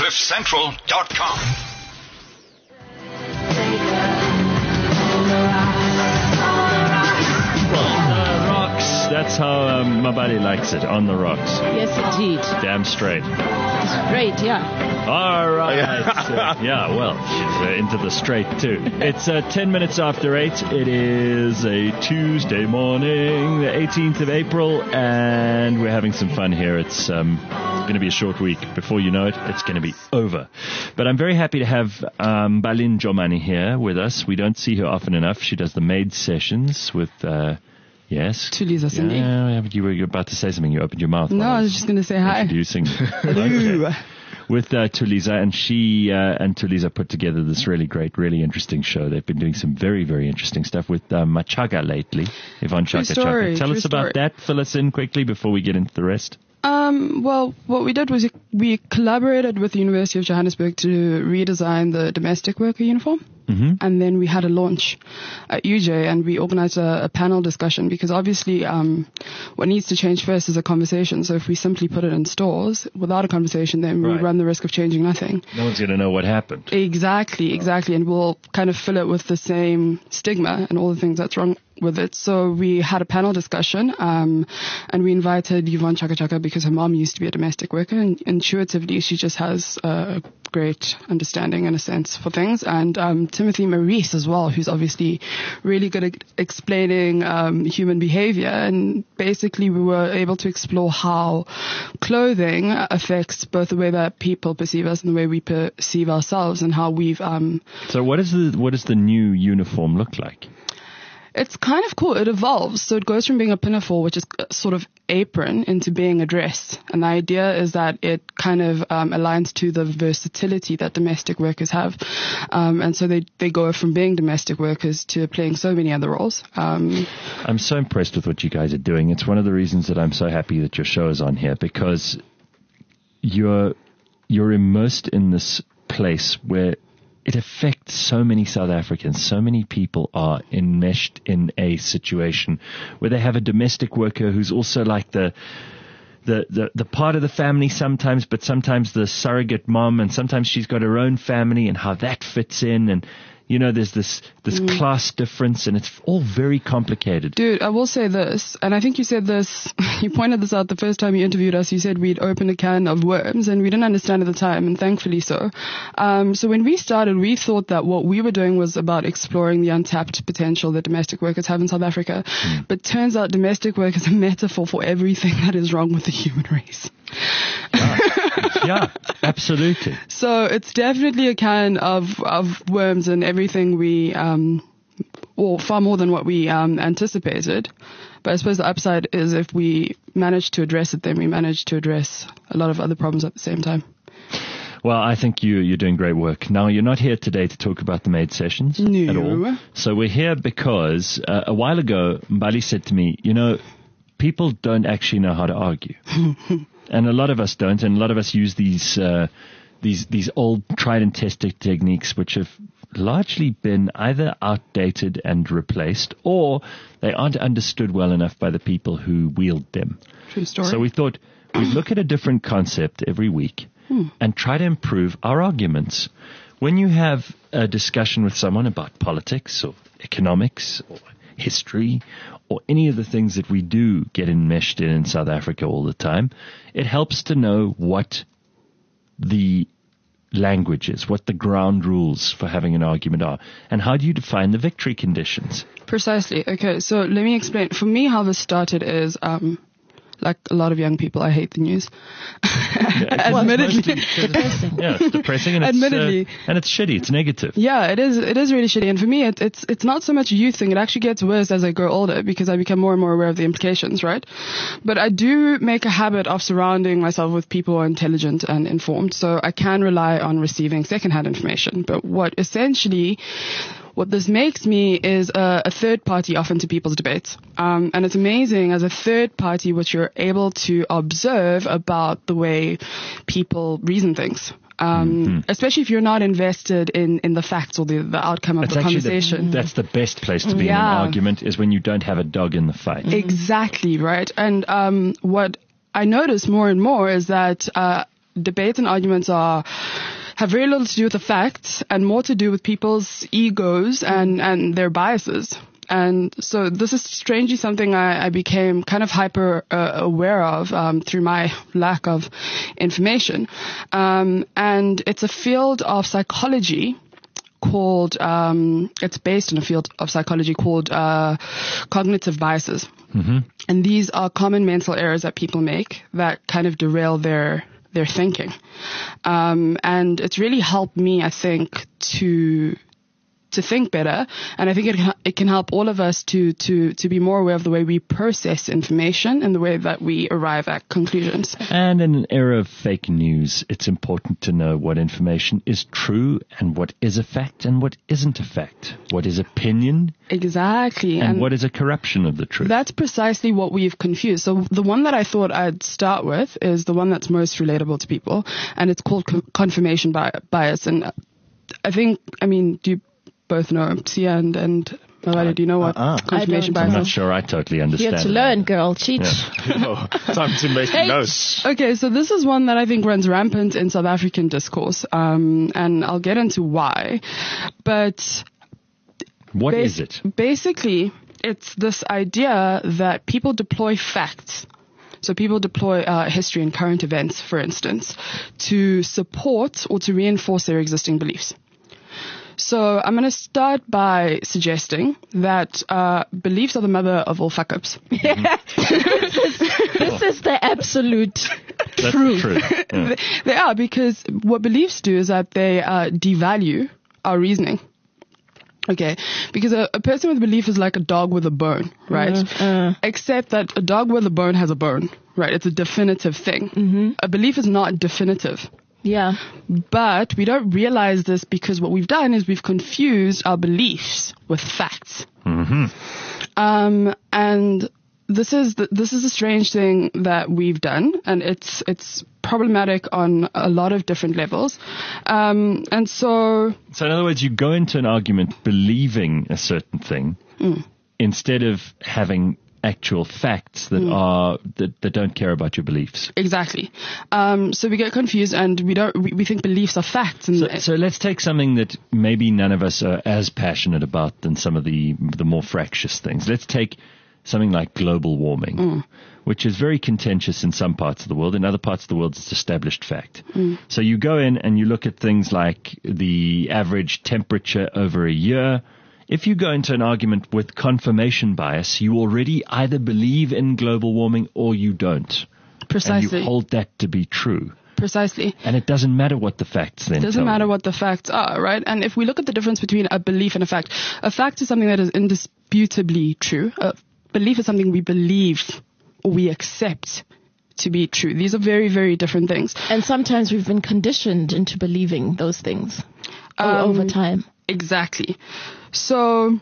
CliffCentral.com. That's how Mabali likes it, on the rocks. Yes, indeed. Damn straight. Straight, yeah. All right. Yeah, well, she's into the straight, too. It's 10 minutes after 8. It is a Tuesday morning, the 18th of April, and we're having some fun here. It's going to be a short week. Before you know it, it's going to be over. But I'm very happy to have Balin Jomani here with us. We don't see her often enough. She does the maid sessions with... Yes. Tuliza Cindy. Yeah, but you were about to say something. You opened your mouth. No, I was just going to say hi. Introducing. Hello. Okay. With Tuliza, and she and Tuliza put together this really great, really interesting show. They've been doing some very, very interesting stuff with Machaga lately. Yvonne Chaka Chaka. Tell us about that. Fill us in quickly before we get into the rest. Well, what we did was we collaborated with the University of Johannesburg to redesign the domestic worker uniform. Mm-hmm. And then we had a launch at UJ, and we organized a panel discussion because obviously what needs to change first is a conversation. So if we simply put it in stores without a conversation, then we run the risk of changing nothing. No one's going to know what happened. Exactly. And we'll kind of fill it with the same stigma and all the things that's wrong with it. So we had a panel discussion, and we invited Yvonne Chaka Chaka because her mom used to be a domestic worker, and intuitively she just has a great understanding and a sense for things. And Timothy Maurice as well, who's obviously really good at explaining human behavior. And basically we were able to explore how clothing affects both the way that people perceive us and the way we perceive ourselves, and how we've... So what does the new uniform look like? It's kind of cool. It evolves. So it goes from being a pinafore, which is a sort of apron, into being a dress. And the idea is that it kind of aligns to the versatility that domestic workers have. And so they go from being domestic workers to playing so many other roles. I'm so impressed with what you guys are doing. It's one of the reasons that I'm so happy that your show is on here, because you're immersed in this place where it affects so many South Africans. So many people are enmeshed in a situation where they have a domestic worker who's also like the part of the family sometimes, but sometimes the surrogate mom, and sometimes she's got her own family, and how that fits in. And you know, there's this class difference, and it's all very complicated. Dude, I will say this, and I think you said this, you pointed this out the first time you interviewed us. You said we'd opened a can of worms, and we didn't understand at the time, and thankfully so. So when we started, we thought that what we were doing was about exploring the untapped potential that domestic workers have in South Africa. But turns out domestic work is a metaphor for everything that is wrong with the human race. Yeah, absolutely. So it's definitely a can of worms and everything we, or far more than what we anticipated. But I suppose the upside is if we manage to address it, then we manage to address a lot of other problems at the same time. Well, I think you're doing great work. Now, you're not here today to talk about the maid sessions at all. So we're here because a while ago, Mbali said to me, you know, people don't actually know how to argue. And a lot of us don't, and a lot of us use these old tried and tested techniques which have largely been either outdated and replaced, or they aren't understood well enough by the people who wield them. True story. So we thought we'd look at a different concept every week and try to improve our arguments. When you have a discussion with someone about politics or economics or history or any of the things that we do get enmeshed in South Africa all the time, it helps to know what the language is, what the ground rules for having an argument are, and how do you define the victory conditions? Precisely. Okay, so let me explain. For me, how this started is, like a lot of young people, I hate the news. Admittedly. Depressing. Yeah, it's depressing, and Admittedly. And it's shitty. It's negative. Yeah, it is really shitty. And for me, it's not so much a youth thing. It actually gets worse as I grow older because I become more and more aware of the implications, right? But I do make a habit of surrounding myself with people who are intelligent and informed, so I can rely on receiving secondhand information. But what this makes me is a third party often to people's debates. And it's amazing as a third party what you're able to observe about the way people reason things. Especially if you're not invested in the facts or the outcome of the conversation. That's the best place to be in an argument, is when you don't have a dog in the fight. Exactly, right? And what I notice more and more is that debates and arguments have very little to do with the facts and more to do with people's egos and their biases. And so this is strangely something I became kind of hyper aware of through my lack of information. And it's a field of psychology called, it's based in a field of psychology called cognitive biases. Mm-hmm. And these are common mental errors that people make that kind of derail their thinking. And it's really helped me, I think, to think better, and I think it can help all of us to be more aware of the way we process information and the way that we arrive at conclusions. And in an era of fake news, it's important to know what information is true and what is a fact and what isn't a fact. What is opinion? Exactly. And what is a corruption of the truth? That's precisely what we've confused. So the one that I thought I'd start with is the one that's most relatable to people, and it's called confirmation bias. And I mean, do you both know Sia and Malali, do you know what confirmation bias is? I'm not sure I totally understand. Here to learn, girl. Teach. Yeah. Time to make notes. Okay, so this is one that I think runs rampant in South African discourse, and I'll get into why. But what is it? Basically, it's this idea that people deploy facts. So people deploy history and current events, for instance, to support or to reinforce their existing beliefs. So I'm going to start by suggesting that beliefs are the mother of all fuck-ups. This is the absolute truth. True. Yeah. They are, because what beliefs do is that they devalue our reasoning. Okay, because a person with a belief is like a dog with a bone, right? Except that a dog with a bone has a bone, right? It's a definitive thing. Mm-hmm. A belief is not definitive. Yeah. But we don't realize this because what we've done is we've confused our beliefs with facts. Mm-hmm. And this is a strange thing that we've done, and it's problematic on a lot of different levels. And so in other words, you go into an argument believing a certain thing instead of having actual facts that don't care about your beliefs. Exactly. So we get confused, and we think beliefs are facts. And so let's take something that maybe none of us are as passionate about than some of the more fractious things. Let's take something like global warming, which is very contentious in some parts of the world. In other parts of the world, it's established fact. So you go in and you look at things like the average temperature over a year. If you go into an argument with confirmation bias, you already either believe in global warming or you don't. Precisely. And you hold that to be true. Precisely. And it doesn't matter what the facts then It doesn't matter what the facts are, right? And if we look at the difference between a belief and a fact is something that is indisputably true. A belief is something we believe or we accept to be true. These are very, very different things. And sometimes we've been conditioned into believing those things over time. Exactly. So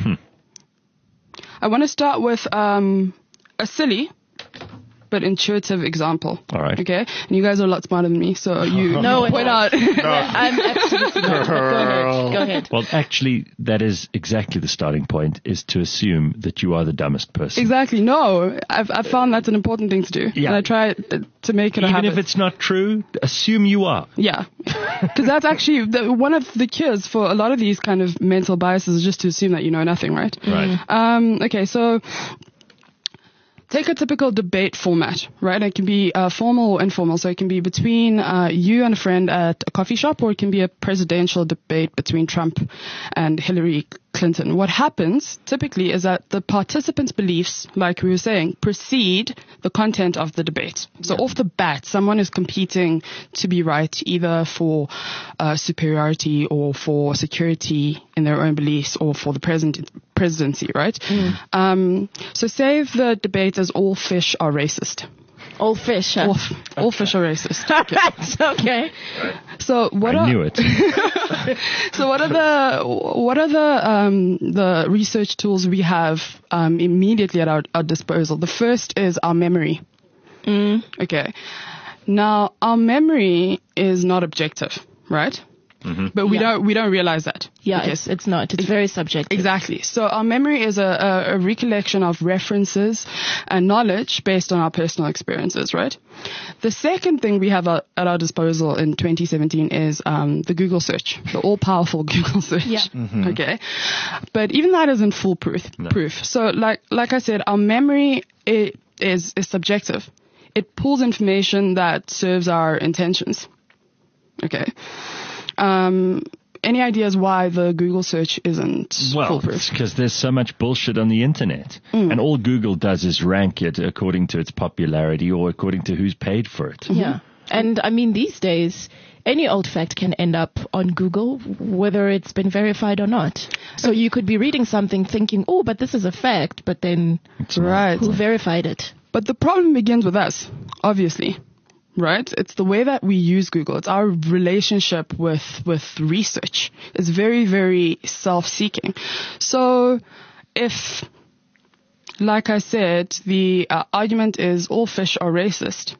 I want to start with a silly but intuitive example. All right. Okay? And you guys are a lot smarter than me, so you point out. I'm absolutely not. Go ahead. Well, actually, that is exactly the starting point, is to assume that you are the dumbest person. Exactly. No, I've found that's an important thing to do. Yeah. And I try to make it a habit. Even if it's not true, assume you are. Yeah. Because that's actually one of the cures for a lot of these kind of mental biases, is just to assume that you know nothing, right? Right. Okay, so take a typical debate format, right? It can be formal or informal. So it can be between you and a friend at a coffee shop, or it can be a presidential debate between Trump and Hillary Clinton. What happens typically is that the participants' beliefs, like we were saying, precede the content of the debate. So off the bat, someone is competing to be right, either for superiority or for security in their own beliefs, or for the presidency, right? So say the debate is all fish are racist. All fish, huh? All fish are racist. Okay. So I knew it. So what are the research tools we have immediately at our disposal? The first is our memory. Okay. Now, our memory is not objective, right? but we Yeah. don't realize that. Yeah, Okay. it's not. It's very subjective. Exactly. So our memory is a recollection of references and knowledge based on our personal experiences, right? The second thing we have at our disposal in 2017 is the Google search, the all-powerful Google search. Yeah. Okay. But even that isn't foolproof. Proof. So like I said, our memory is subjective. It pulls information that serves our intentions. Okay. Any ideas why the Google search isn't Well, foolproof? it's because there's so much bullshit on the internet. And all Google does is rank it according to its popularity or according to who's paid for it. Yeah. And I mean, these days, any old fact can end up on Google, whether it's been verified or not. So you could be reading something thinking, oh, but this is a fact, but then Right. who verified it? But the problem begins with us, obviously. Right? It's the way that we use Google. It's our relationship with research. It's very, very self-seeking. So if, like I said, the argument is all fish are racist,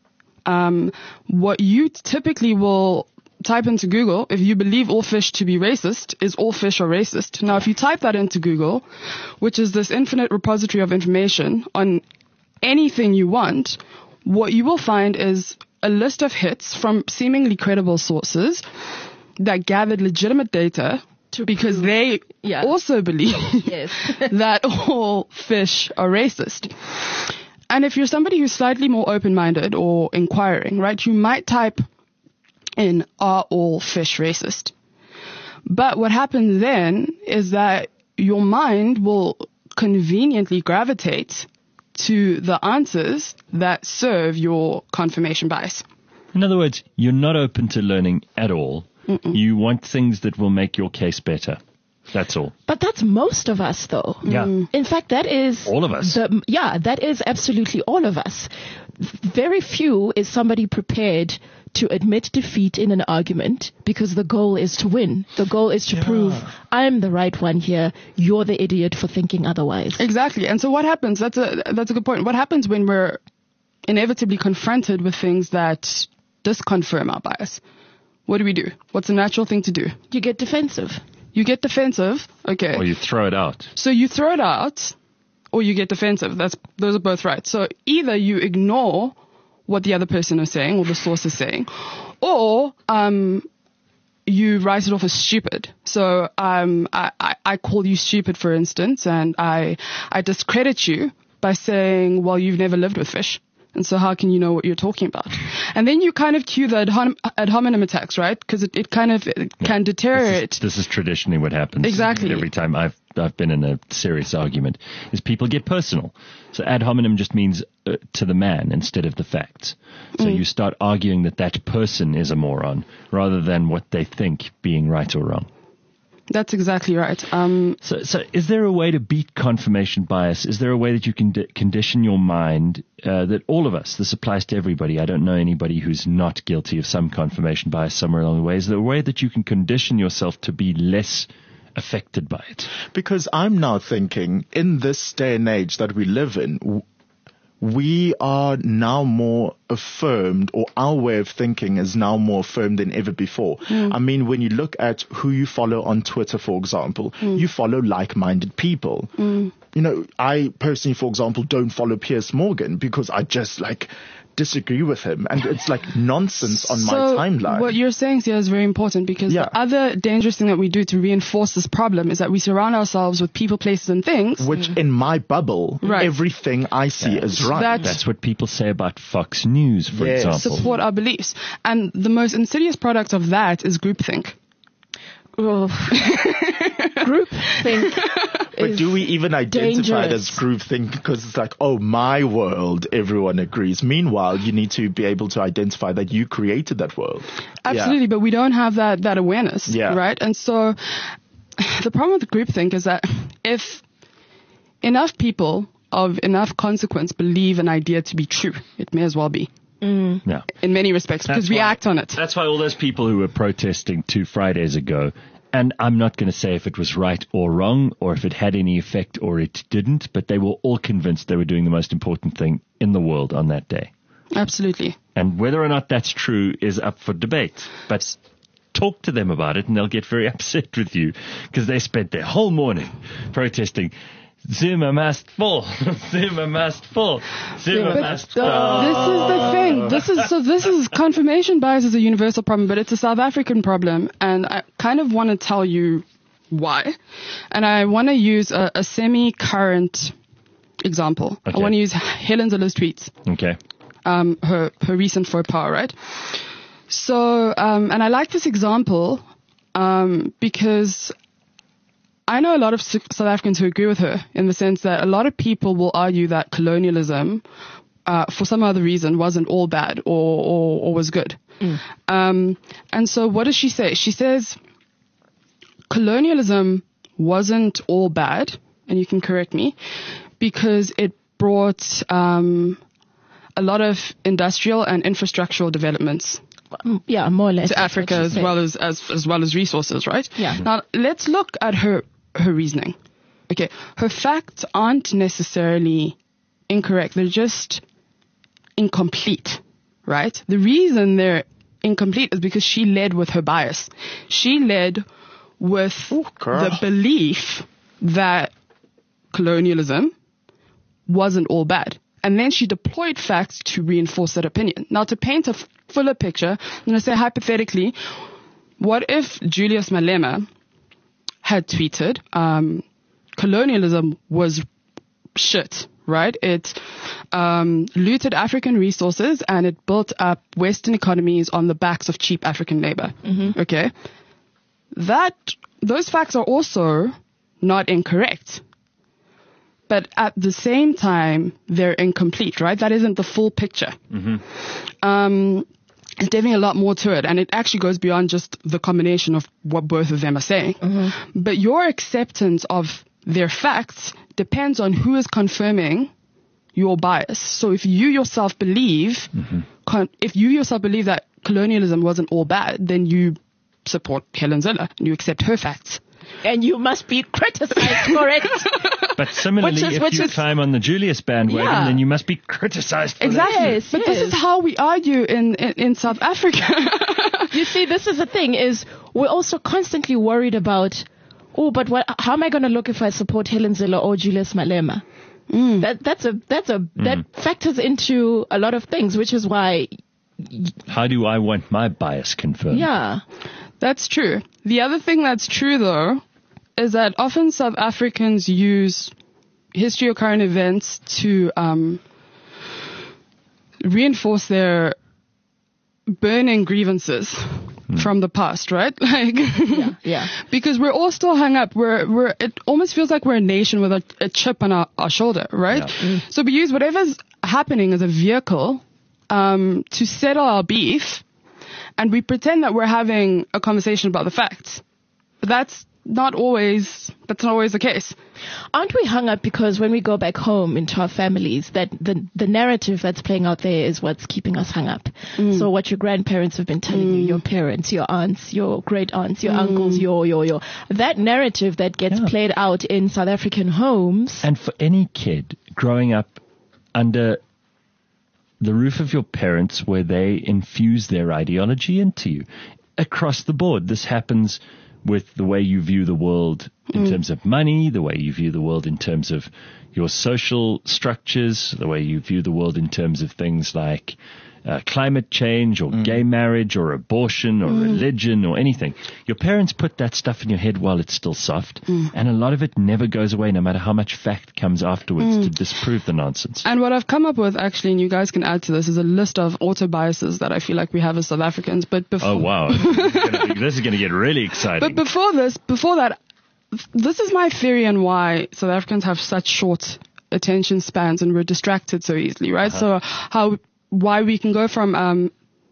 what you typically will type into Google, if you believe all fish to be racist, is all fish are racist. Now, if you type that into Google, which is this infinite repository of information on anything you want, what you will find is a list of hits from seemingly credible sources that gathered legitimate data because they Yeah. also believe Yes. that all fish are racist. And if you're somebody who's slightly more open-minded or inquiring, right, you might type in, are all fish racist? But what happens then is that your mind will conveniently gravitate to the answers that serve your confirmation bias. In other words, you're not open to learning at all. You want things that will make your case better. That's all. But that's most of us, though. Yeah. In fact, that is All of us. That is absolutely all of us. Very few is somebody prepared to admit defeat in an argument because the goal is to win. The goal is to prove I'm the right one here. You're the idiot for thinking otherwise. Exactly. And so what happens, that's a good point. What happens when we're inevitably confronted with things that disconfirm our bias? What do? What's a natural thing to do? You get defensive. You get defensive. Okay. Or you throw it out. So you throw it out or you get defensive. Those are both right. So either you ignore what the other person is saying or the source is saying, or you write it off as stupid. So I call you stupid, for instance, and I discredit you by saying, well, you've never lived with fish. And so how can you know what you're talking about? And then you kind of cue the ad hominem attacks, right? Because it can deteriorate. This is traditionally what happens. Exactly. Every time I've been in a serious argument, is people get personal. So ad hominem just means to the man instead of the facts. So you start arguing that person is a moron rather than what they think being right or wrong. That's exactly right. So is there a way to beat confirmation bias? Is there a way that you can condition your mind that all of us, this applies to everybody. I don't know anybody who's not guilty of some confirmation bias somewhere along the way. Is there a way that you can condition yourself to be less affected by it? Because I'm now thinking, in this day and age that we live in, we are now more affirmed, or our way of thinking is now more affirmed than ever before. I mean, when you look at who you follow on Twitter, for example, you follow like-minded people. You know, I personally, for example, don't follow Piers Morgan because I just disagree with him, and it's like nonsense on my timeline. What you're saying here is very important because the other dangerous thing that we do to reinforce this problem is that we surround ourselves with people, places, and things. Which in my bubble, everything I see is right. That's what people say about Fox News, for example. Support our beliefs. And the most insidious product of that is groupthink. Groupthink. But do we even identify it as dangerous. groupthink? Because it's like, oh, my world, everyone agrees. Meanwhile, you need to be able to identify that you created that world. Absolutely, but we don't have that awareness, right? And so the problem with groupthink is that if enough people of enough consequence believe an idea to be true, it may as well be. Yeah. In many respects, because we act on it. That's why all those people who were protesting 2 Fridays ago, and I'm not going to say if it was right or wrong, or if it had any effect or it didn't, but they were all convinced they were doing the most important thing in the world on that day. Absolutely. And whether or not that's true is up for debate. But talk to them about it and they'll get very upset with you because they spent their whole morning protesting. Zuma must fall. Zuma must fall. Zuma must fall. This is the thing. This is confirmation bias is a universal problem, but it's a South African problem, and I kind of want to tell you why. And I want to use a semi-current example. Okay. I want to use Helen Zille's tweets. Okay. Her recent faux pas, right? So, and I like this example because I know a lot of South Africans who agree with her in the sense that a lot of people will argue that colonialism, for some other reason, wasn't all bad or was good. And so what does she say? She says colonialism wasn't all bad, and you can correct me, because it brought a lot of industrial and infrastructural developments. Yeah, more or less. To Africa as well as resources, right? Yeah. Now let's look at her reasoning. Okay, her facts aren't necessarily incorrect; they're just incomplete, right? The reason they're incomplete is because she led with her bias. She led with the belief that colonialism wasn't all bad. And then she deployed facts to reinforce that opinion. Now, to paint a fuller picture, I'm going to say hypothetically, what if Julius Malema had tweeted, colonialism was shit, right? It looted African resources and it built up Western economies on the backs of cheap African labor. Okay? Those facts are also not incorrect. But at the same time, they're incomplete, right? That isn't the full picture. There's definitely a lot more to it, and it actually goes beyond just the combination of what both of them are saying. But your acceptance of their facts depends on who is confirming your bias. So if you yourself believe, that colonialism wasn't all bad, then you support Helen Zille and you accept her facts. And you must be criticized for it. But similarly, if you climb on the Julius bandwagon, then you must be criticized for exactly. that. But this is how we argue in South Africa. You see, this is the thing, is we're also constantly worried about, how am I going to look if I support Helen Zille or Julius Malema? That factors into a lot of things, which is why. How do I want my bias confirmed? Yeah. That's true. The other thing that's true, though, is that often South Africans use history or current events to reinforce their burning grievances from the past, right? Yeah. Because we're all still hung up. It almost feels like we're a nation with a chip on our shoulder, right? Yeah. So we use whatever's happening as a vehicle to settle our beef. And we pretend that we're having a conversation about the facts. But that's not always the case. Aren't we hung up because when we go back home into our families, that the narrative that's playing out there is what's keeping us hung up? So what your grandparents have been telling you, your parents, your aunts, your great aunts, your uncles, your that narrative that gets played out in South African homes. And for any kid growing up under the roof of your parents, where they infuse their ideology into you across the board. This happens with the way you view the world in terms of money, the way you view the world in terms of your social structures, the way you view the world in terms of things like climate change or gay marriage or abortion or religion or anything. Your parents put that stuff in your head while it's still soft, and a lot of it never goes away, no matter how much fact comes afterwards to disprove the nonsense. And what I've come up with, actually, and you guys can add to this, is a list of auto-biases that I feel like we have as South Africans. But before, oh, wow. This is going to get really exciting. But before that, this is my theory on why South Africans have such short attention spans and we're distracted so easily, right? So why we can go from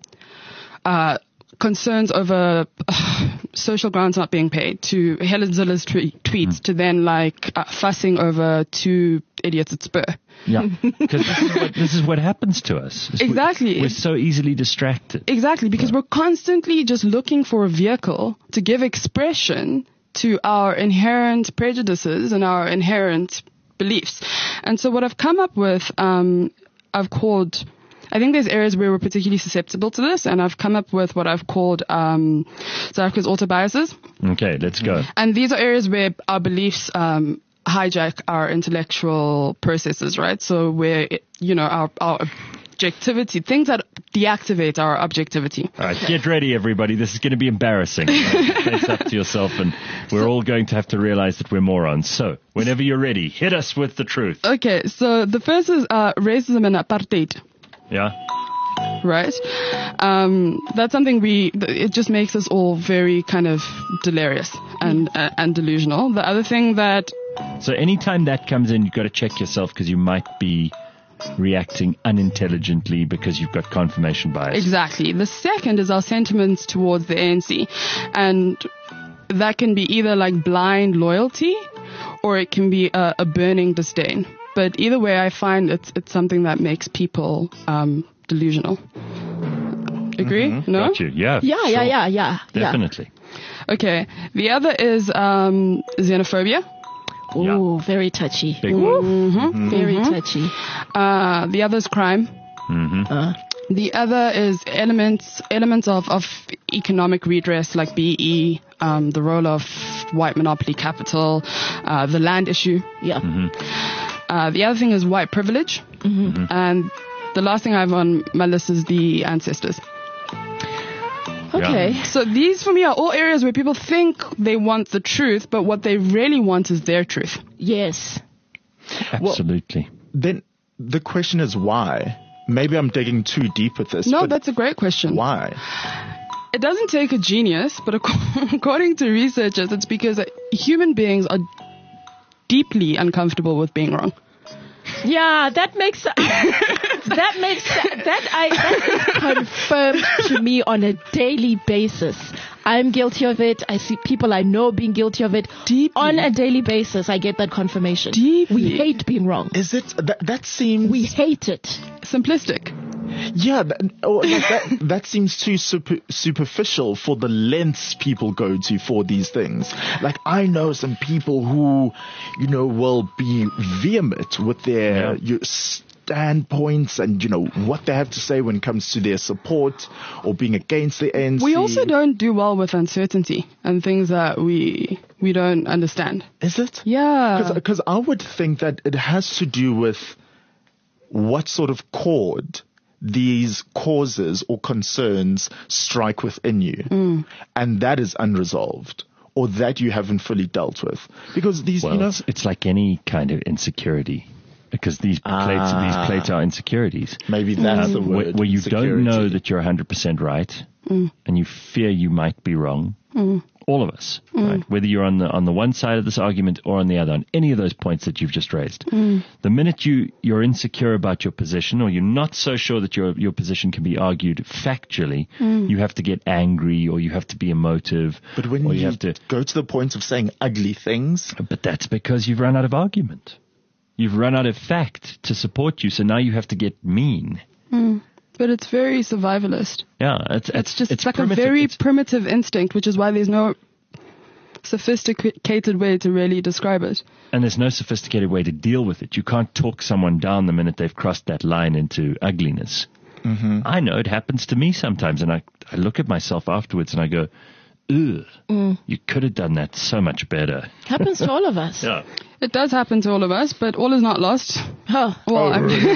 concerns over social grants not being paid to Helen Zille's tweets to then fussing over two idiots at Spur. Yeah, because this is what happens to us. Exactly. We're so easily distracted. Exactly, because we're constantly just looking for a vehicle to give expression to our inherent prejudices and our inherent beliefs. And so what I've come up with, I've called I think there's areas where we're particularly susceptible to this, and I've come up with what I've called South Africa's autobiases. Okay, let's go. And these are areas where our beliefs hijack our intellectual processes, right? So where, our objectivity, things that deactivate our objectivity. All right, get ready, everybody. This is going to be embarrassing. Face up to yourself, and we're all going to have to realize that we're morons. So, whenever you're ready, hit us with the truth. Okay, so the first is racism and apartheid. Yeah? Right? That's something it just makes us all very kind of delirious and delusional. The other thing that... So anytime that comes in, you've got to check yourself because you might be reacting unintelligently because you've got confirmation bias. Exactly. The second is our sentiments towards the ANC. And that can be either like blind loyalty or it can be a burning disdain. But either way, I find it's something that makes people delusional. Agree? Mm-hmm. No? Got you. Yeah. Yeah. Definitely. Okay. The other is xenophobia. Oh, very touchy. Big one. Mm-hmm. Very touchy. The other is crime. Mm-hmm. The other is elements of economic redress like BE, the role of white monopoly capital, the land issue. Yeah. Mm-hmm. The other thing is white privilege. Mm-hmm. And the last thing I have on my list is the ancestors. Okay. Yeah. So these for me are all areas where people think they want the truth, but what they really want is their truth. Yes. Absolutely. Then the question is why? Maybe I'm digging too deep with this. No, but that's a great question. why? It doesn't take a genius, but according to researchers, it's because human beings are deeply uncomfortable with being wrong. Yeah, that is confirmed to me on a daily basis. I'm guilty of it. I see people I know being guilty of it. Deeply. On a daily basis, I get that confirmation. Deeply. We hate being wrong. Is it that seems We hate it. Simplistic. Yeah, that seems too superficial for the lengths people go to for these things. Like, I know some people who, will be vehement with their standpoints and, what they have to say when it comes to their support or being against the ANC. We also don't do well with uncertainty and things that we don't understand. Is it? Yeah. Because I would think that it has to do with what sort of chord these causes or concerns strike within you. And that is unresolved or that you haven't fully dealt with. Because these, it's like any kind of insecurity. Because these plates are insecurities. Maybe that's the word. Where you insecurity. don't know that you're 100% right and you fear you might be wrong. All of us, right? Whether you're on the one side of this argument or on the other, on any of those points that you've just raised. The minute you're insecure about your position or you're not so sure that your position can be argued factually, you have to get angry or you have to be emotive. But when or you have to go to the point of saying ugly things. But that's because you've run out of argument. You've run out of fact to support you, so now you have to get mean. But it's very survivalist. Yeah, It's like a very primitive instinct, which is why there's no sophisticated way to really describe it. And there's no sophisticated way to deal with it. You can't talk someone down the minute they've crossed that line into ugliness. I know it happens to me sometimes, and I look at myself afterwards and I go, ugh, you could have done that so much better. Happens to all of us. Yeah. It does happen to all of us, but all is not lost. Huh. Well,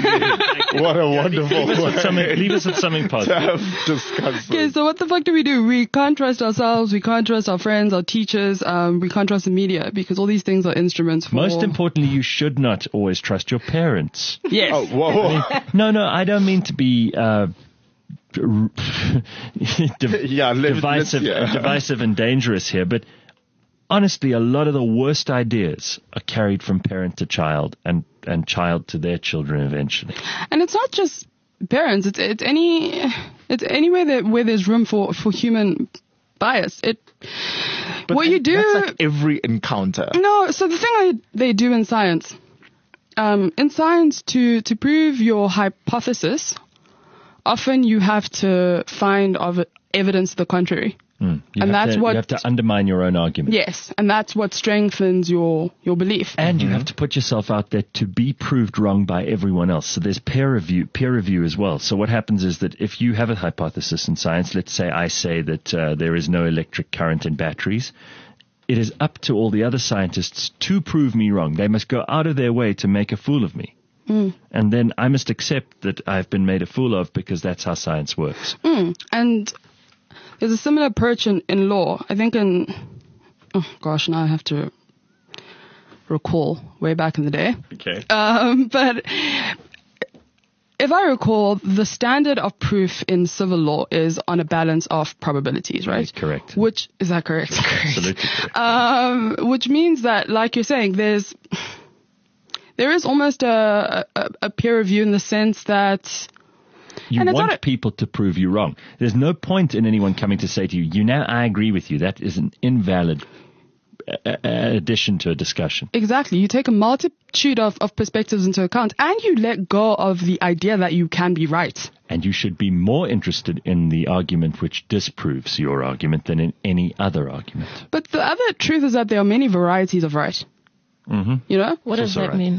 What a wonderful Leave us with something positive. Okay, so what the fuck do? We can't trust ourselves, we can't trust our friends, our teachers, we can't trust the media, because all these things are instruments for... Most importantly, you should not always trust your parents. Yes. Oh, whoa. No, I don't mean to be... divisive and dangerous here, but honestly, a lot of the worst ideas are carried from parent to child and child to their children eventually. And it's not just parents; it's anywhere where there's room for human bias. But what you do, that's like every encounter. No, so the thing they do in science, to prove your hypothesis, often you have to find evidence to the contrary. You And that's what- you have to undermine your own argument. Yes, and that's what strengthens your belief. And you have to put yourself out there to be proved wrong by everyone else. So there's peer review as well. So what happens is that if you have a hypothesis in science, let's say I say that there is no electric current in batteries, it is up to all the other scientists to prove me wrong. They must go out of their way to make a fool of me. And then I must accept that I've been made a fool of because that's how science works. And there's a similar approach in law. I think now I have to recall way back in the day. Okay. But if I recall, the standard of proof in civil law is on a balance of probabilities, right? That's correct. Is that correct? Absolutely correct. Which means that, like you're saying, there is almost a peer review in the sense that You and it's want not a- people to prove you wrong. There's no point in anyone coming to say to you, I agree with you. That is an invalid addition to a discussion. exactly, you take a multitude of perspectives into account, and you let go of the idea that you can be right. And you should be more interested in the argument which disproves your argument than in any other argument. But the other truth is that there are many varieties of right. Mm-hmm. You know? What does also that right. mean?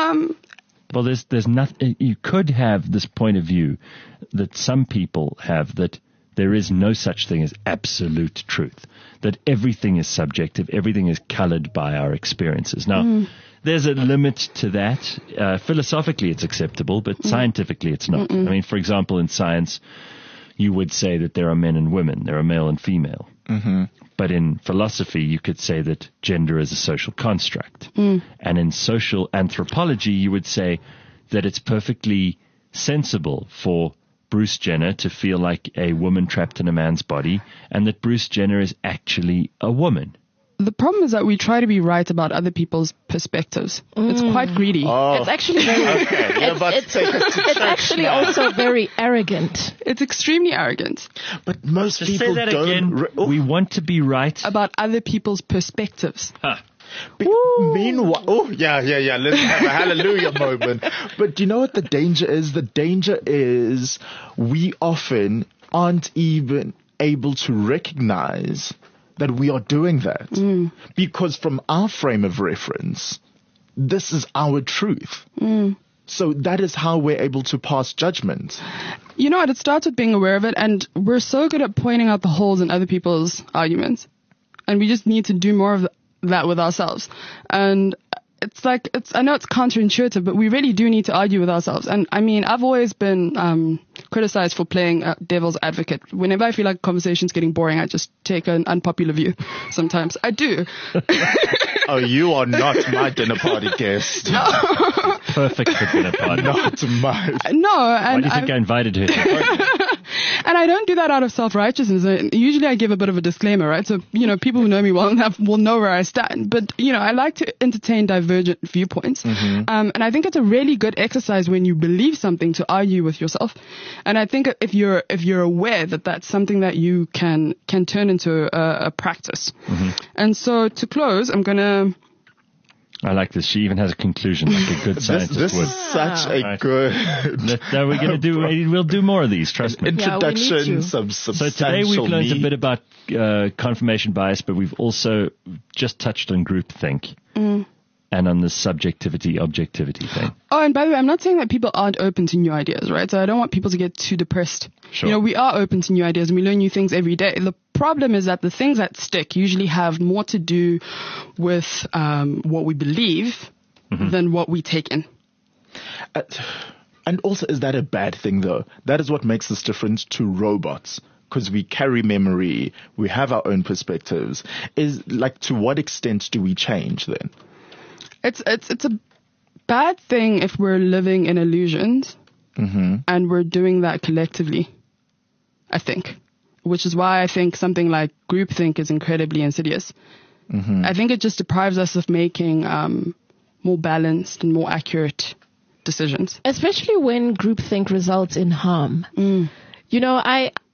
Well, there's nothing. You could have this point of view that some people have, that there is no such thing as absolute truth, that everything is subjective, everything is colored by our experiences. Now, there's a limit to that. Philosophically, it's acceptable, but scientifically, it's not. I mean, for example, in science, you would say that there are men and women, there are male and female. Mm-hmm. But in philosophy, you could say that gender is a social construct. And in social anthropology, you would say that it's perfectly sensible for Bruce Jenner to feel like a woman trapped in a man's body, and that Bruce Jenner is actually a woman. The problem is that we try to be right about other people's perspectives. It's quite greedy. It's actually very, Okay, you're about to take us to it's church actually now. also very arrogant. It's extremely arrogant But most Just people say that don't. again. We want to be right. about other people's perspectives. Meanwhile, let's have a hallelujah moment. But you know what the danger is? The danger is we often aren't even able to recognize that we are doing that. Because from our frame of reference, this is our truth. So that is how we're able to pass judgment. You know what? It starts with being aware of it, and we're so good at pointing out the holes in other people's arguments. And we just need to do more of that with ourselves. And I know it's counterintuitive, but we really do need to argue with ourselves. And I mean, I've always been criticized for playing devil's advocate. Whenever I feel like conversation's getting boring, I just take an unpopular view. Sometimes I do. Oh, you are not my dinner party guest. Perfect for dinner party. Not mine. No, Why and do you think I invited her? And I don't do that out of self-righteousness. Usually I give a bit of a disclaimer, right? So, people who know me well enough will know where I stand. But, I like to entertain divergent viewpoints. And I think it's a really good exercise when you believe something to argue with yourself. And I think if you're aware that that's something that you can turn into a practice. And so to close, I like this. She even has a conclusion, like a good scientist This would. is such a Right. good We'll do more of these, trust me. introduction, Yeah, we need to. some So substantial today we've learned a meat. bit about confirmation bias, but we've also just touched on groupthink and on the subjectivity-objectivity thing. Oh, and by the way, I'm not saying that people aren't open to new ideas, right? So I don't want people to get too depressed. Sure. We are open to new ideas and we learn new things every day. The problem is that the things that stick usually have more to do with what we believe than what we take in. And also, is that a bad thing, though? That is what makes us different to robots. Because we carry memory, we have our own perspectives. To what extent do we change then? It's a bad thing if we're living in illusions and we're doing that collectively, I think. Which is why I think something like groupthink is incredibly insidious. I think it just deprives us of making more balanced and more accurate decisions. Especially when groupthink results in harm.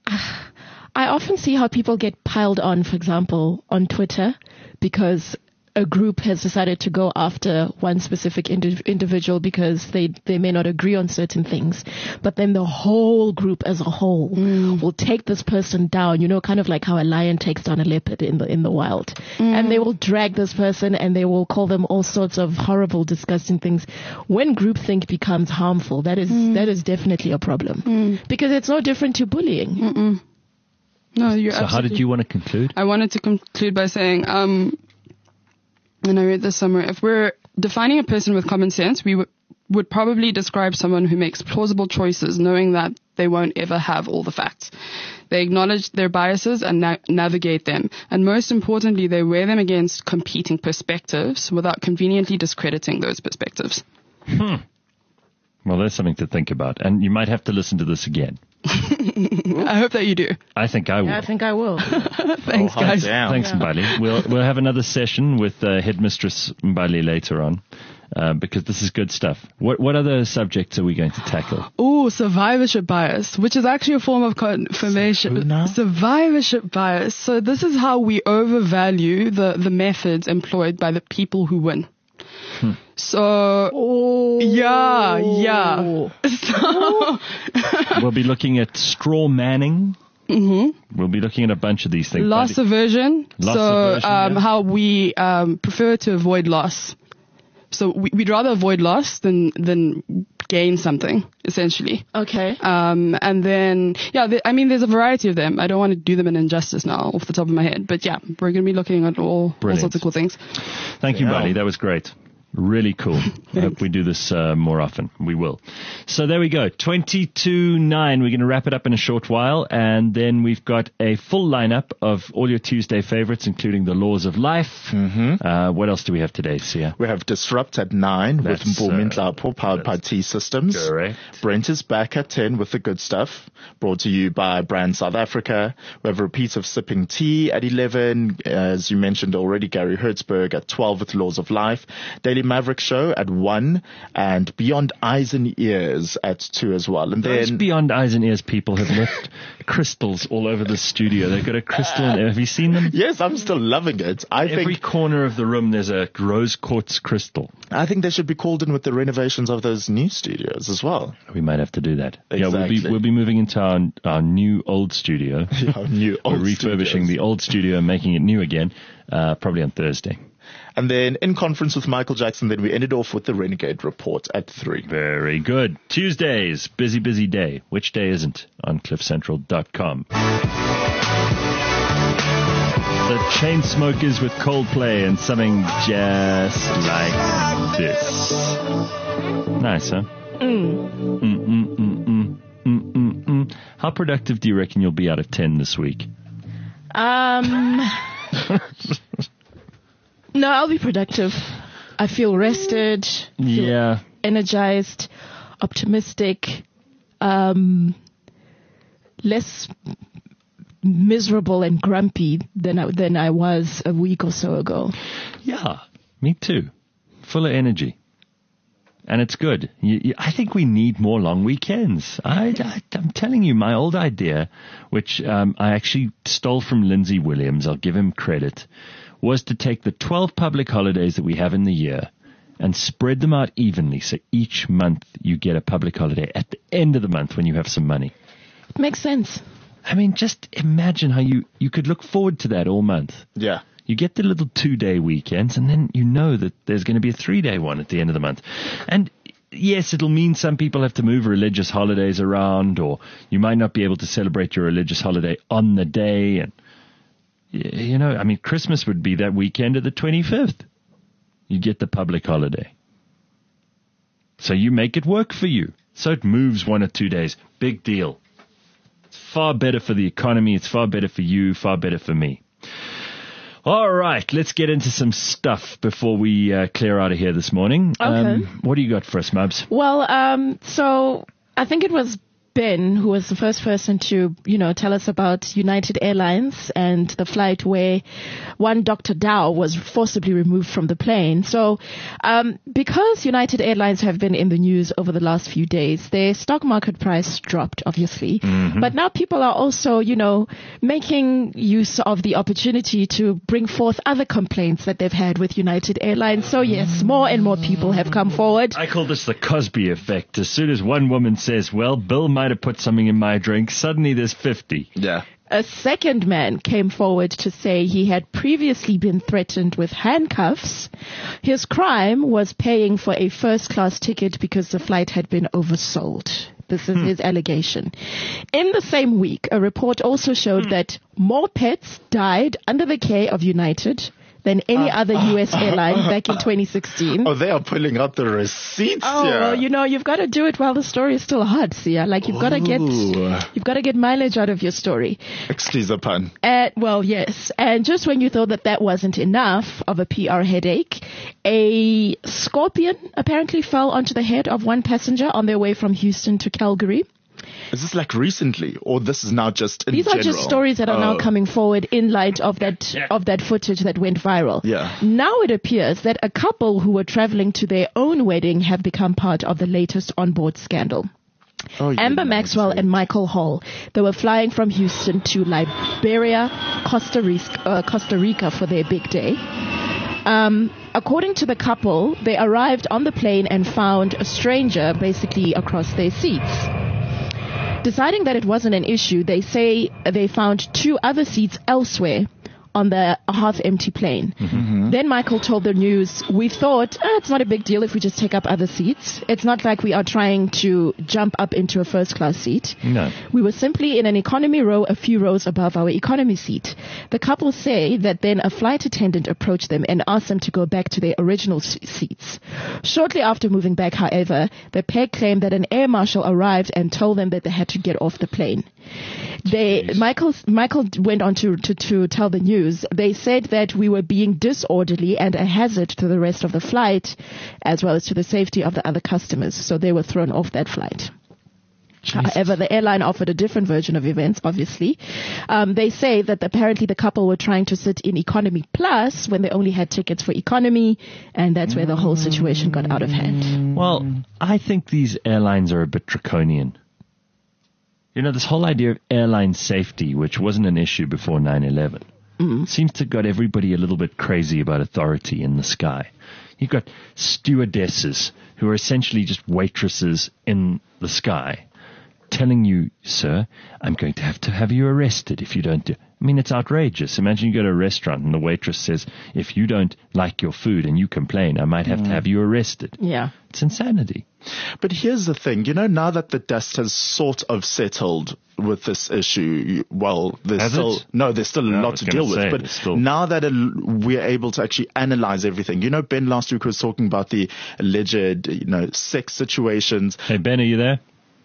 I often see how people get piled on, for example, on Twitter, because a group has decided to go after one specific individual because they may not agree on certain things, but then the whole group as a whole will take this person down, kind of like how a lion takes down a leopard in the wild. And they will drag this person and they will call them all sorts of horrible, disgusting things. When groupthink becomes harmful, that is definitely a problem. Because it's no different to bullying. No, you're So how did you want to conclude? I wanted to conclude by saying, and I read this somewhere, if we're defining a person with common sense, we would probably describe someone who makes plausible choices knowing that they won't ever have all the facts. They acknowledge their biases and navigate them. And most importantly, they weigh them against competing perspectives without conveniently discrediting those perspectives. Well, there's something to think about. And you might have to listen to this again. I hope that you do. I think I will. Yeah, I think I will. Thanks, guys. Thanks, Mbali. We'll have another session with Headmistress Mbali later on. Because this is good stuff. What other subjects are we going to tackle? Oh, survivorship bias, which is actually a form of confirmation. Survivorship bias. So this is how we overvalue the methods employed by the people who win. So, yeah. So, we'll be looking at straw manning. We'll be looking at a bunch of these things. Loss aversion. How we prefer to avoid loss. So we'd rather avoid loss than gain something, essentially. Okay. And then, there's a variety of them. I don't want to do them an injustice now off the top of my head. But yeah, we're going to be looking at all sorts of cool things. Thank you, Mbali. That was great. Really cool. I hope we do this more often. We will. So there we go. 22.9. We're going to wrap it up in a short while. And then we've got a full lineup of all your Tuesday favorites, including the Laws of Life. What else do we have today, Sia? We have Disrupt at 9 with Mpumi Nhlapo, powered by T-Systems. Correct. Brent is back at 10 with the good stuff, brought to you by Brand South Africa. We have repeats of Sipping Tea at 11. As you mentioned already, Gary Hertzberg at 12 with Laws of Life. Daily Maverick Show at 1, and Beyond Eyes and Ears at 2 as well. And Those then Beyond Eyes and Ears people have left crystals all over the studio. They've got a crystal in there. Have you seen them? Yes, I'm still loving it. Every corner of the room there's a rose quartz crystal. I think they should be called in with the renovations of those new studios as well. We might have to do that. Exactly. Yeah, we'll be moving into our new old studio. We're refurbishing the old studio and making it new again, probably on Thursday. And then in conference with Michael Jackson, then we ended off with the Renegade Report at 3. Very good. Tuesdays, busy day. Which day isn't? On cliffcentral.com. The Chainsmokers with Coldplay and something just like this. Nice, huh? How productive do you reckon you'll be out of 10 this week? No, I'll be productive. I feel rested. Feel energized, optimistic, less miserable and grumpy than I was a week or so ago. Yeah, me too. Full of energy. And it's good. I think we need more long weekends. I'm telling you, my old idea, which I actually stole from Lindsay Williams, I'll give him credit, was to take the 12 public holidays that we have in the year and spread them out evenly. So each month you get a public holiday at the end of the month when you have some money. It makes sense. I mean, just imagine how you could look forward to that all month. Yeah. You get the little 2-day weekends, and then you know that there's going to be a 3-day one at the end of the month. And yes, it'll mean some people have to move religious holidays around, or you might not be able to celebrate your religious holiday on the day. And, Christmas would be that weekend of the 25th. You get the public holiday. So you make it work for you. So it moves 1 or 2 days. Big deal. It's far better for the economy. It's far better for you. Far better for me. All right, let's get into some stuff before we clear out of here this morning. Okay. What do you got for us, Mubs? Well, so I think it was Ben, who was the first person to, tell us about United Airlines and the flight where one Dr. Dow was forcibly removed from the plane. So, because United Airlines have been in the news over the last few days, their stock market price dropped, obviously. Mm-hmm. But now people are also, making use of the opportunity to bring forth other complaints that they've had with United Airlines. So yes, more and more people have come forward. I call this the Cosby effect. As soon as one woman says, well, Bill might have put something in my drink, suddenly there's 50. Yeah. A second man came forward to say he had previously been threatened with handcuffs. His crime was paying for a first-class ticket because the flight had been oversold. This is his allegation. In the same week, a report also showed that more pets died under the care of United than any other U.S. airline back in 2016. Oh, they are pulling out the receipts here. Well, you've got to do it while the story is still hot, Sia. Like, you've got to get mileage out of your story. Excuse the pun. Well, yes. And just when you thought that wasn't enough of a PR headache, a scorpion apparently fell onto the head of one passenger on their way from Houston to Calgary. Is this like recently, or this is now just in These general? are just stories that are now coming forward in light of that footage that went viral. Yeah. Now it appears that a couple who were traveling to their own wedding have become part of the latest onboard scandal. Amber Maxwell and Michael Hall. They were flying from Houston to Liberia, Costa Rica for their big day. According to the couple, they arrived on the plane and found a stranger basically across their seats. Deciding that it wasn't an issue, they say they found 2 other seats elsewhere on the half-empty plane. Mm-hmm. Then Michael told the news, we thought, it's not a big deal if we just take up other seats. It's not like we are trying to jump up into a first-class seat. No. We were simply in an economy row a few rows above our economy seat. The couple say that then a flight attendant approached them and asked them to go back to their original seats. Shortly after moving back, however, the pair claimed that an air marshal arrived and told them that they had to get off the plane. Michael went on to tell the news. They said that we were being disorderly and a hazard to the rest of the flight, as well as to the safety of the other customers. So they were thrown off that flight. Jesus. However, the airline offered a different version of events, obviously. They say that apparently the couple were trying to sit in Economy Plus when they only had tickets for Economy, and that's where the whole situation got out of hand. Well, I think these airlines are a bit draconian. This whole idea of airline safety, which wasn't an issue before 9/11, seems to have got everybody a little bit crazy about authority in the sky. You've got stewardesses who are essentially just waitresses in the sky telling you, sir, I'm going to have you arrested if you don't do. I mean, it's outrageous. Imagine you go to a restaurant and the waitress says, if you don't like your food and you complain, I might have to have you arrested. Yeah. It's insanity. But here's the thing, now that the dust has sort of settled with this issue, well, there's still a lot to deal with. But now that we're able to actually analyze everything, Ben last week was talking about the alleged, sex situations. Hey, Ben, are you there?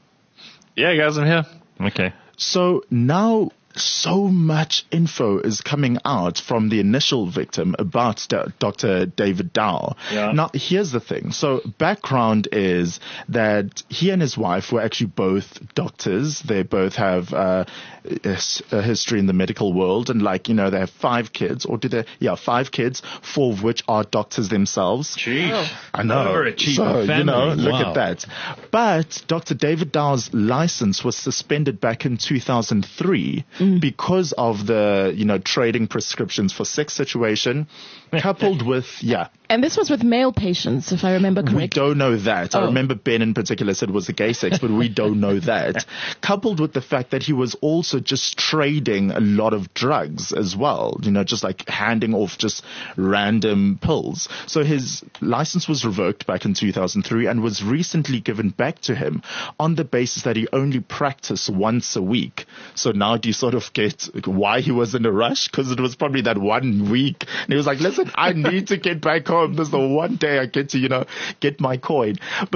Yeah, guys, I'm here. Okay. So now so much info is coming out from the initial victim about Dr. David Dow. Yeah. Now, here's the thing. So background is that he and his wife were actually both doctors. They both have a history in the medical world, and they have 5 kids, or 5 kids, 4 of which are doctors themselves. Jeez. I know. So, family. Look wow. at that. But Dr. David Dow's license was suspended back in 2003 because of the, trading prescriptions for sex situation, coupled with, And this was with male patients, if I remember correctly. We don't know that. I remember Ben in particular said it was the gay sex, but we don't know that. Coupled with the fact that he was also just trading a lot of drugs as well, just like handing off just random pills. So his license was revoked back in 2003 and was recently given back to him on the basis that he only practiced once a week. So now do you sort of get why he was in a rush? Because it was probably that 1 week. And he was like, listen, I need to get back home. This is the one day I get to, get my coin. But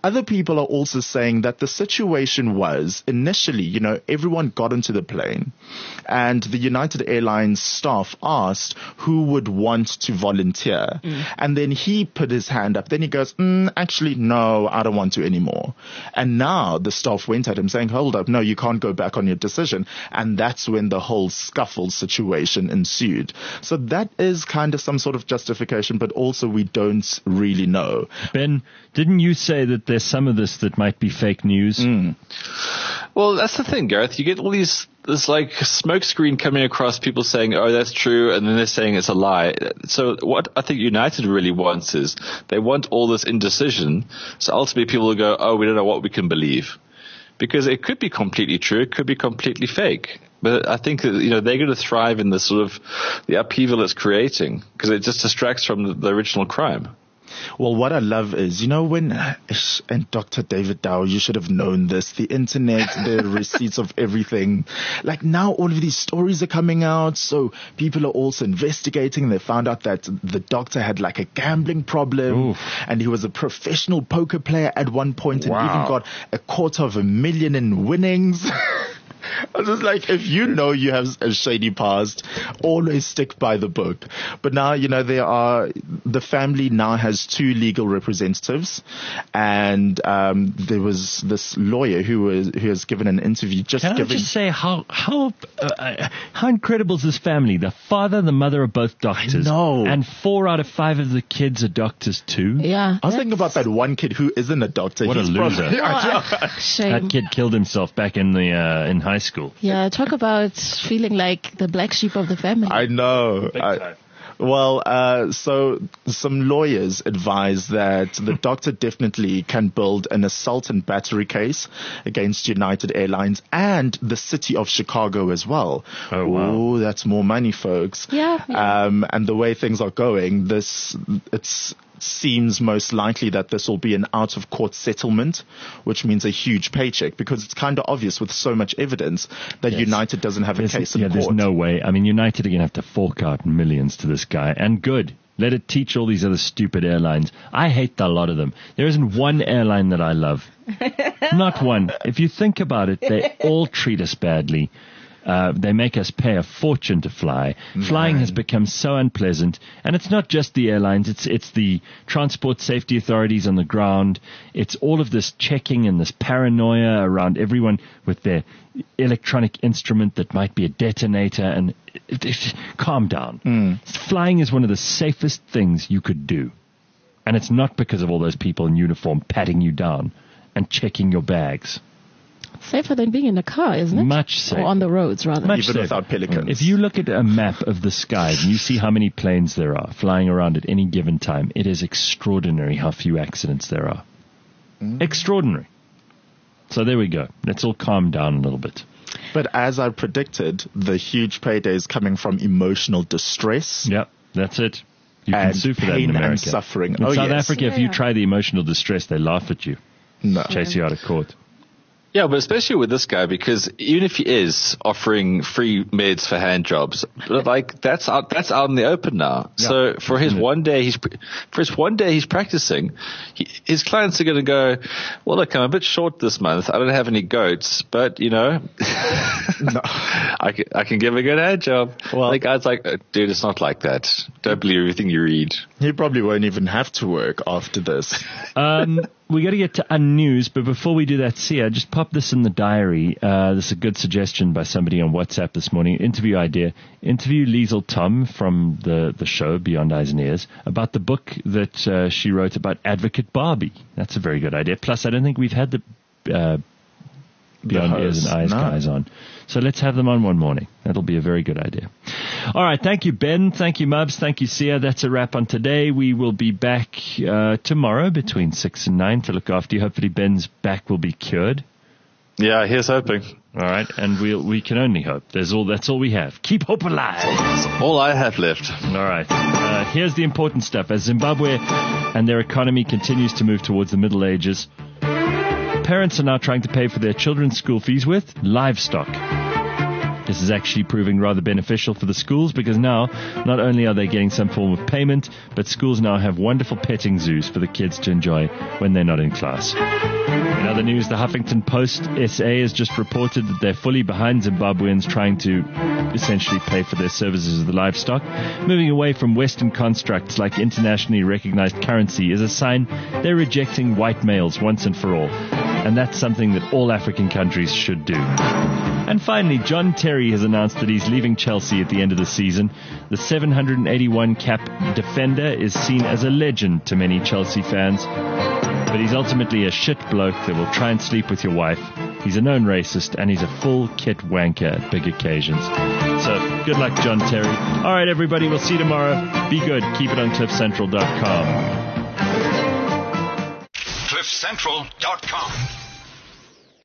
other people are also saying that the situation was initially, everyone got into the plane and the United Airlines staff asked who would want to volunteer. And then he put his hand up. Then he goes, actually, no, I don't want to anymore. And now the staff went at him saying, hold up, no, you can't go back on your decision. And that's when the whole scuffle situation ensued. So that is kind of some sort of justification, but also we don't really know. Ben, didn't you say that there's some of this that might be fake news? Well, that's the thing, Gareth. You get all this like smoke screen coming across, people saying, oh, that's true, and then they're saying it's a lie. So what I think United really wants is they want all this indecision. So ultimately people will go, oh, we don't know what we can believe. Because it could be completely true, it could be completely fake. But I think that, they're going to thrive in the sort of the upheaval it's creating because it just distracts from the original crime. Well, what I love is, when, and Dr. David Dow, you should have known this, the internet, the receipts of everything. Like now all of these stories are coming out. So people are also investigating. They found out that the doctor had like a gambling problem and he was a professional poker player at one point and even got $250,000 in winnings. I was just like, if you have a shady past, always stick by the book. But now, the family now has 2 legal representatives, and there was this lawyer who has given an interview. Can I just say how incredible is this family? The father, the mother are both doctors. No. And 4 out of 5 of the kids are doctors too. Yeah. I was thinking about that one kid who isn't a doctor. What a loser. Shame. That kid killed himself back in in high school. Yeah, talk about feeling like the black sheep of the family. I know. So some lawyers advise that the doctor definitely can build an assault and battery case against United Airlines and the city of Chicago as well. Oh, wow. Ooh, that's more money, folks. Yeah. And the way things are going, seems most likely that this will be an out-of-court settlement, which means a huge paycheck, because it's kind of obvious with so much evidence that United doesn't have a case in court. There's no way. I mean, United are going to have to fork out millions to this guy, and good. Let it teach all these other stupid airlines. I hate a lot of them. There isn't one airline that I love. Not one. If you think about it, they all treat us badly. They make us pay a fortune to fly. Flying has become so unpleasant. And it's not just the airlines. It's the transport safety authorities on the ground. It's all of this checking and this paranoia around everyone with their electronic instrument that might be a detonator. And calm down. Flying is one of the safest things you could do. And it's not because of all those people in uniform patting you down and checking your bags. Safer than being in a car, isn't it? Much safer. Or on the roads, rather. Much Even safer. without pelicans. If you look at a map of the sky and you see how many planes there are flying around at any given time, it is extraordinary how few accidents there are. Extraordinary. So there we go. Let's all calm down a little bit. But as I predicted, the huge payday is coming from emotional distress. Yep, that's it. You can And sue for that in pain and America. suffering. In Oh, South yes. Africa, if you try the emotional distress, they laugh at you, No. chase you out of court. Yeah, but especially with this guy, because even if he is offering free meds for hand jobs, like that's out in the open now. Yeah. So for his one day he's practicing, his clients are going to go, well, look, I'm a bit short this month. I don't have any goats, but No. I can give a good hand job. Well, the guy's like, dude, it's not like that. Don't believe everything you read. He probably won't even have to work after this. We got to get to unnews, but before we do that, Sia, just pop this in the diary. This is a good suggestion by somebody on WhatsApp this morning. Interview idea. Interview Liesl Tom from the show Beyond Eyes and Ears about the book that she wrote about Advocate Barbie. That's a very good idea. Plus, I don't think we've had the Beyond Ears and Eyes guys on. So let's have them on one morning. That'll be a very good idea. All right. Thank you, Ben. Thank you, Mubs. Thank you, Sia. That's a wrap on today. We will be back tomorrow between 6 and 9 to look after you. Hopefully Ben's back will be cured. Yeah, here's hoping. All right. And we can only hope. That's all we have. Keep hope alive. That's all I have left. All right. Here's the important stuff. As Zimbabwe and their economy continues to move towards the Middle Ages, parents are now trying to pay for their children's school fees with livestock. This is actually proving rather beneficial for the schools because now not only are they getting some form of payment, but schools now have wonderful petting zoos for the kids to enjoy when they're not in class. In other news, the Huffington Post SA has just reported that they're fully behind Zimbabweans trying to essentially pay for their services of the livestock. Moving away from Western constructs like internationally recognized currency is a sign they're rejecting white males once and for all. And that's something that all African countries should do. And finally, John Terry has announced that he's leaving Chelsea at the end of the season. The 781 cap defender is seen as a legend to many Chelsea fans. But he's ultimately a shit bloke that will try and sleep with your wife. He's a known racist, and he's a full kit wanker at big occasions. So, good luck, John Terry. All right, everybody, we'll see you tomorrow. Be good. Keep it on CliffCentral.com. CliffCentral.com